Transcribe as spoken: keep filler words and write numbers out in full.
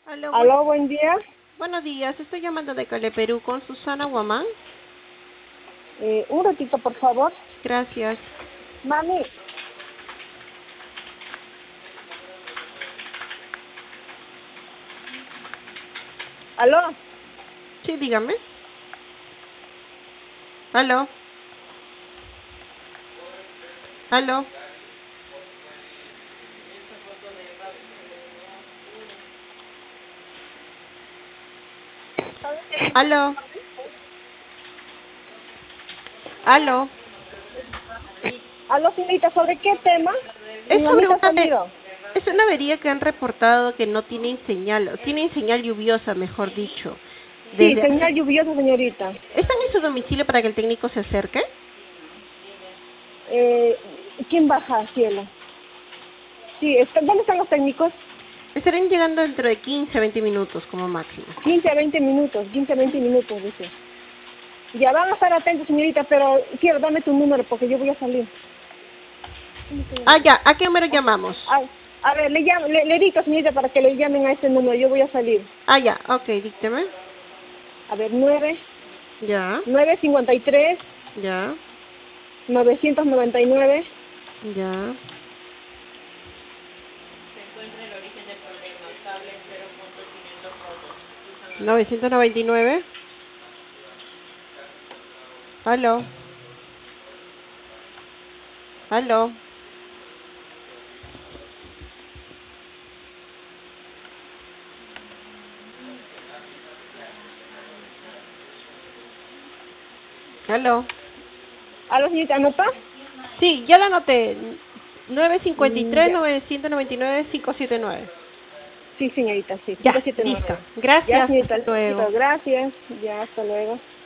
Aló, buen- Aló, buen día. buenos días. Estoy llamando de Cali, Perú, con Susana Guamán. Eh, un ratito, por favor. Gracias. Mami. Aló. Sí, dígame. Aló. Aló. Aló. Aló. Aló, señorita, ¿sobre qué tema? Mi Es sobre mamita ha una ave- salido. es una avería que han reportado que no tienen señal, o tienen señal lluviosa, mejor dicho. Sí, Desde señal hace- lluviosa, señorita. ¿Están en su domicilio para que el técnico se acerque? Eh, ¿Quién baja, cielo? Sí, está- ¿dónde están los técnicos? Estarán llegando dentro de quince a veinte minutos como máximo. quince a veinte minutos, quince a veinte minutos, dice. Ya van a estar atentos, señorita, pero quiero, dame tu número porque yo voy a salir. Ah, ya. ¿A qué número llamamos? A, a ver, le, llamo, le, le digo, señorita, para que le llamen a ese número, yo voy a salir. Ah, ya. Ok, dícteme. A ver, nueve, Ya. nueve cincuenta y tres, Ya. novecientos noventa y nueve. Ya. novecientos noventa y nueve. Aló. Aló. Aló. ¿A la señorita anota? Sí, ya la anoté. nueve cinco Mm, tres, ya. novecientos noventa y nueve, cinco siete nueve. Sí, señorita, sí, Ya, listo. cinco siete nueve. Ya, Gracias. señorita, Hasta luego. listo, gracias. Ya, hasta luego.